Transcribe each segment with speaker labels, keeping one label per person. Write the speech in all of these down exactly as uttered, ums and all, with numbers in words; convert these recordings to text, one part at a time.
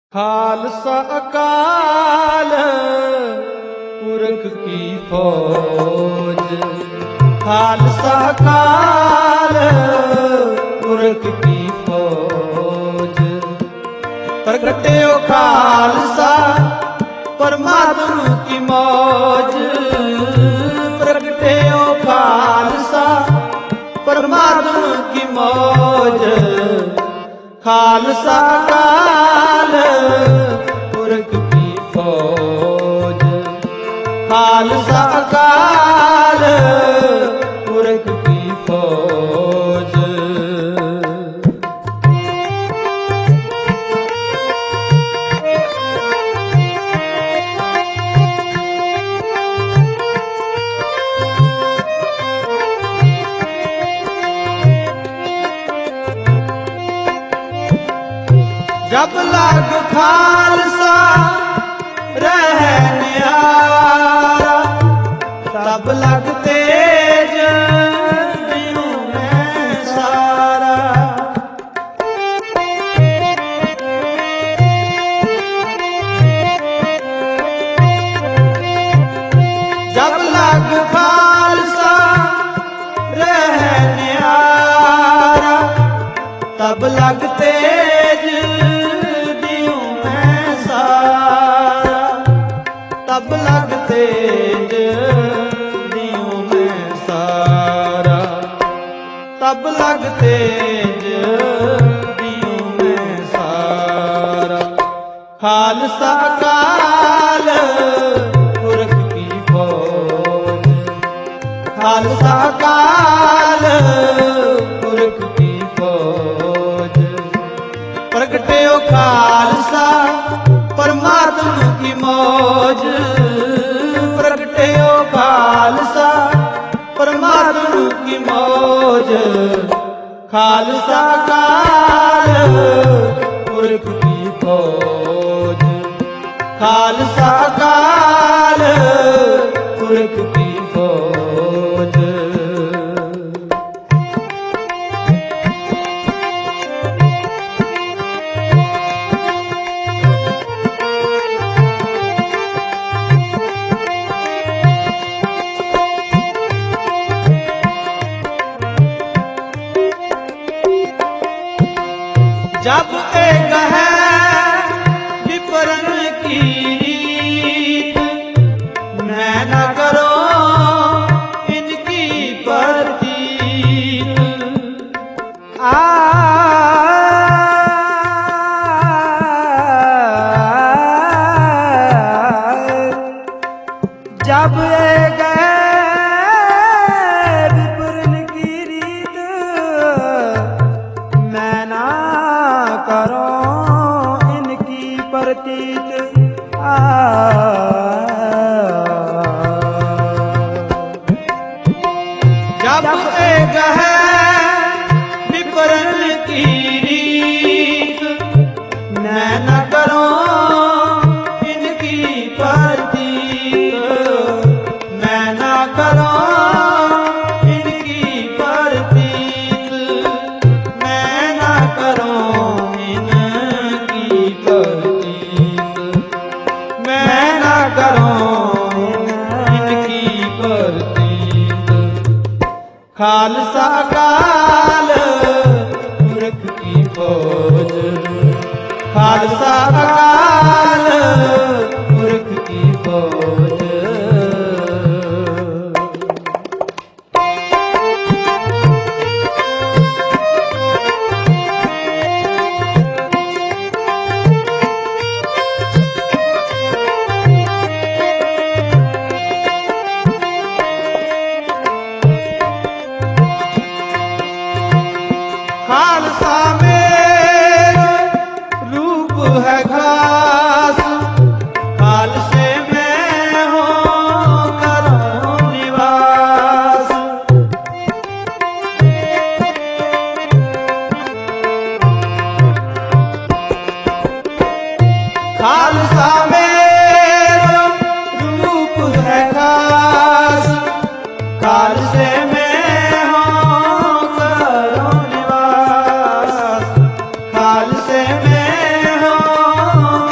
Speaker 1: खालसा अकाल पुरख की फौज, खालसा अकाल पुरख की फौज। प्रगट्यो खालसा परमात्मा की मौज, प्रगट्यो खालसा परमात्मा की मौज। खालसा अकाल पुरख की फौज, खालसा अकाल पुरख की फौज। जब लग खालसा रह न्यारा, तब लग तेज दियों में सारा। जब लग खालसा रह न्यारा, तब लग तेज तब लग तेज दियों में सारा, तब लग तेज दियों में सारा। खालसा अकाल पुरख की फौज, खालसा अकाल पुरख की फौज। प्रगट्यो खालसा परमात्मा की मौज, प्रगट्यो खालसा परमात्मा की मौज। खालसा अकाल पुरख की फौज, खालसा अकाल पुरख की फौज। जब एक है विपरन की रीत, मैं न करो इनकी परतीत। आ जब एक विपरन की रीत, मैं ना करो इनकी प्रतीत। आ जब एक है विपरन की रीत, मैं न करो इनकी प्रतीत, मैं न करो इनकी प्रतीत, मैं न करो खालसा अकाल पुरख की फौज, खालसा अकाल पुरख की फौज। खालसा में रूप है खास, खालसे में हो करो निवास। खालसा में रूप है खास, खालसे में खालसे में हो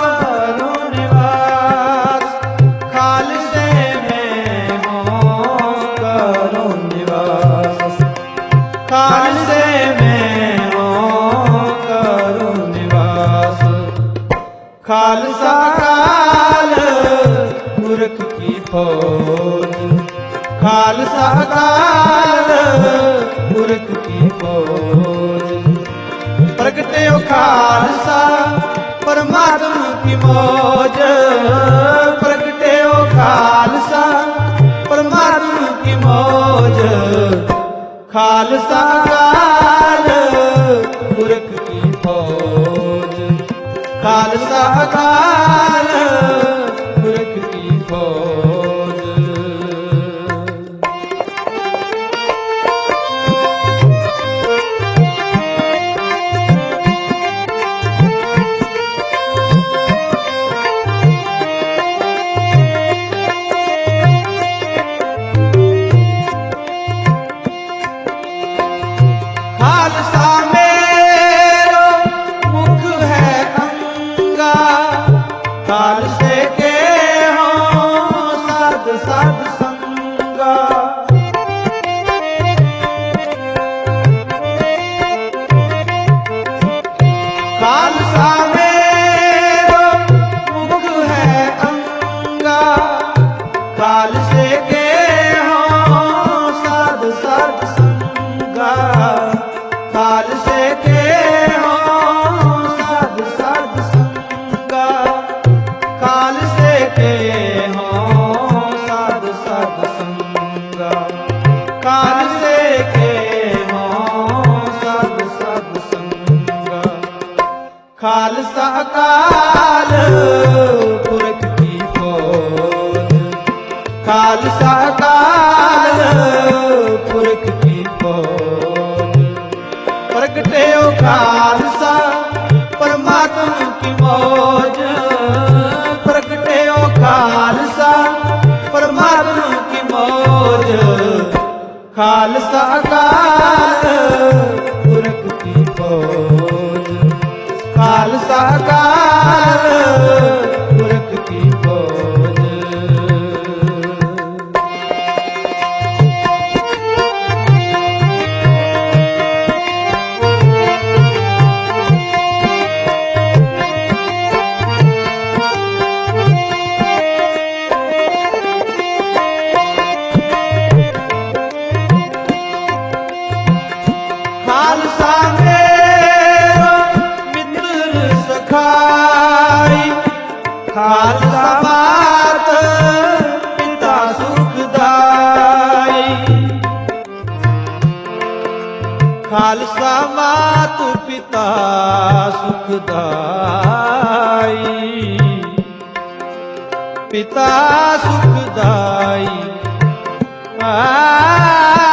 Speaker 1: ਖਾਲਸਾ ਕਾਲ ਪੁਰਖ ਕੀ ਫੌਜ, ਖਾਲਸਾ ਕਾਲ ਪੁਰਖ ਕੀ ਫੌਜ। ਪ੍ਰਗਟਿਓ ਖਾਲਸਾ ਪਰਮਾਤਮਾ ਕੀ ਮੌਜ, ਪ੍ਰਗਟਿਓ ਖਾਲਸਾ ਪਰਮਾਤਮਾ ਕੀ ਮੌਜ। ਖਾਲਸਾ ਕਾਲ ਪੁਰਖ ਕੀ ਫੌਜ, ਖਾਲਸਾ ਕਾਲ ਪੁਰਖ ਕੀ ਫੌਜ। ਖਾਲਸਾ ਮੇਰੋ ਮੁਖ ਹੈ ਅੰਗਾ, ਖਾਲਸੇ ਕੇ ਹੋਂ ਸਾਧ ਸਾਧ ਸੰਗਾ। ਖਾਲਸਾ ਮੇਰੋ ਮੁਖ ਹੈ ਅੰਗਾ, ਖਾਲਸੇ ਕੇ ਹੋਂ ਸਾਧ ਸਾਧ ਸੰਗਾ। ਖਾਲਸੇ ਕੇ ਹੋਂ ਸਾਧ ਸਾਧ ਸੰਗਾ, ਖਾਲਸੇ ਕੇ ਹੋਂ ਸਾਧ ਸਾਧ ਸੰਗਾ। ਖਾਲਸੇ ਕੇ ਹੋਂ ਸਾਧ ਸਾਧ ਸੰਗਾ। ਖਾਲਸਾ ਕਾਲ ਪੁਰਖ ਕੀ ਫੌਜ, ਖਾਲਸਾ ਕਾਲ ਪੁਰਖ ਕੀ ਫੌਜ। ਪ੍ਰਗਟਿਓ ਖਾਲਸਾ ਪਰਮਾਤਮਾ ਕੀ ਮੌਜ, ਪ੍ਰਗਟਿਓ ਖਾਲਸਾ ਪਰਮਾਤਮਾ ਕੀ ਮੌਜ। ਖਾਲਸਾ ਕਾਲ ਪੁਰਖ ਕੀ ਫੌਜ, ਖਾਲਸਾ ਕਾਲ ਪੁਰਖ ਕੀ ਫੌਜ। ਖਾਲਸਾ ਮੇਰਾ ਮਿੱਤਰ ਸਖਾਈ, ਖਾਲਸਾ ਮਾਤ ਪਿਤਾ ਸੁਖਦਾਈ। ਖਾਲਸਾ ਮਾਤ ਪਿਤਾ ਸੁਖਦਾਈ, ਪਿਤਾ ਸੁਖਦਾਈ। ਆ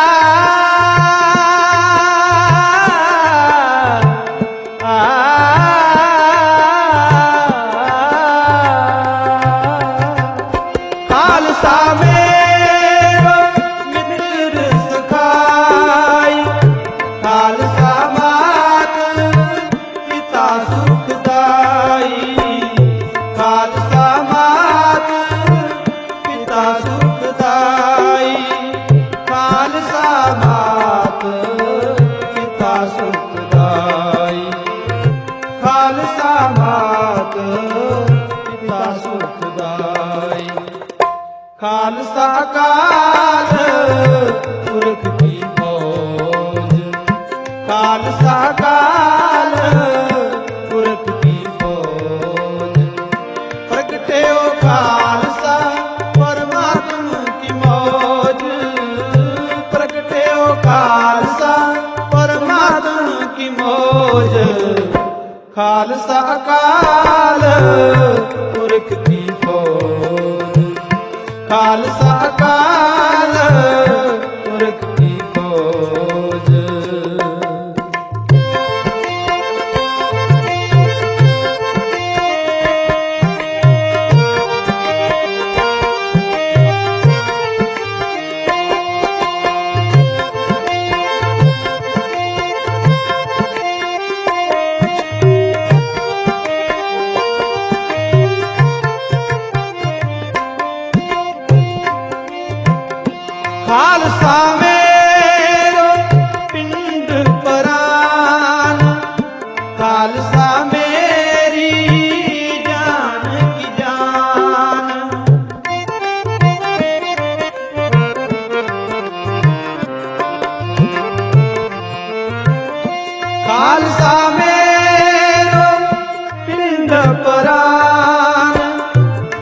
Speaker 1: ਖਾਲਸਾ ਮੇਰਾ ਮਿੱਤਰ ਸਖਾਈ, ਖਾਲਸਾ ਮਾਤ ਪਿਤਾ ਸੁਖਦਾਈ। ਖਾਲਸਾ ਮਾਤ ਪਿਤਾ ਸੁਖਦਾਈ, ਖਾਲਸਾ ਮਾਤ ਪਿਤਾ ਸੁਖਦਾਈ। ਖਾਲਸਾ ਮਾਤ ਪਿਤਾ ਸੁਖਦਾਈ। ਖਾਲਸਾ ਕਾਲ ਪੁਰਖ ਕੀ ਫੌਜ, ਖਾਲਸਾ ਕਾਲ ਪੁਰਖ ਕੀ ਫੌਜ। ਪ੍ਰਗਟਿਓ ਖਾਲਸਾ ਪਰਮਾਤਮਾ ਕੀ ਮੌਜ, ਪ੍ਰਗਟਿਓ ਖਾਲਸਾ ਪਰਮਾਤਮਾ ਕੀ ਮੌਜ। ਖਾਲਸਾ ਕਾਲ ਪੁਰਖ ਕੀ ਫੌਜ, ਖਾਲਸਾ ਕਾਲ ਪੁਰਖ ਕੀ ਫੌਜ।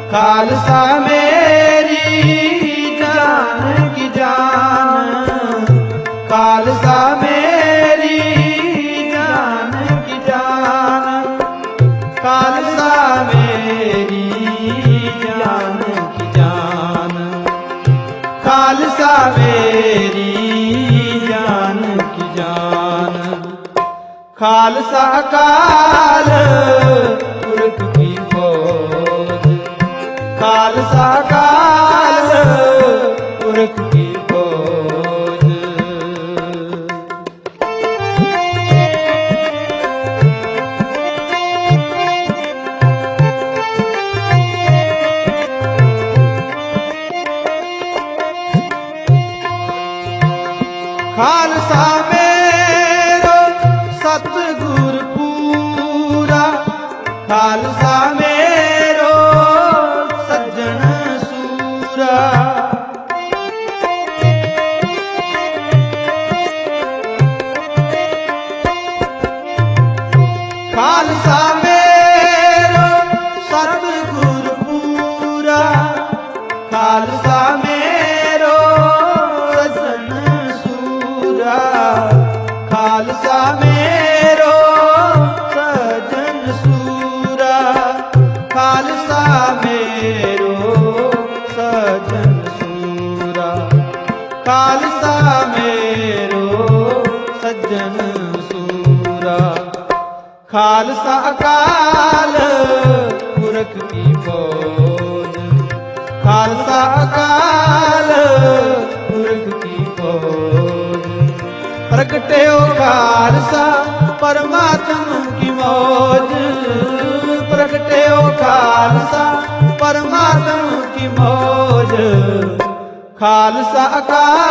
Speaker 1: ਖਾਲਸਾ ਮੇਰੀ ਜਾਨ ਕੀ ਜਾਨ, ਖਾਲਸਾ ਮੇਰੀ ਜਾਨ ਕੀ ਜਾਨ, ਖਾਲਸਾ ਮੇਰੀ ਜਾਨ ਕੀ ਜਾਨ, ਖਾਲਸਾ ਮੇਰੀ ਜਾਨ ਕੀ ਜਾਨ। ਖਾਲਸਾ ਅਕਾਲ ਪੁਰਖ ਕੀ ਫੌਜ, ਖਾਲਸਾ ਅਕਾਲ ਪੁਰਖ ਕੀ ਫੌਜ। ਖਾਲਸਾ ਮੇਰੋ ਸਤਿਗੁਰ ਪੂਰਾ, ਖਾਲਸਾ ਮੇਰੋ ਸੱਜਣ ਸੂਰਾ, ਖਾਲਸਾ ਮੇਰੋ ਸਤਿਗੁਰ ਪੂਰਾ, ਖਾਲਸਾ ਮੇਰੋ ਸੱਜਣ ਸੂਰਾ, ਖਾਲਸਾ ਮੇਰੋ ਸੱਜਣ ਸੂਰਾ, ਖਾਲਸਾ ਮੇਰੋ ਸੱਜਣ ਸੂਰਾ, ਖਾਲਸਾ ਮੇਰੋ ਸੱਜਣ ਸੂਰਾ। ਖਾਲਸਾ ਅਕਾਲ ਪੁਰਖ ਕੀ ਫੌਜ, ਖਾਲਸਾ ਅਕਾਲ ਪੁਰਖ ਕੀ ਫੌਜ। ਪ੍ਰਗਟਿਓ ਖਾਲਸਾ ਪਰਮਾਤਮ ਕੀ ਮੌਜ, ਪ੍ਰਗਟਿਓ ਖਾਲਸਾ ਪਰਮਾਤਮ ਕੀ ਮੌਜ। ਖਾਲਸਾ ਅਕਾਲ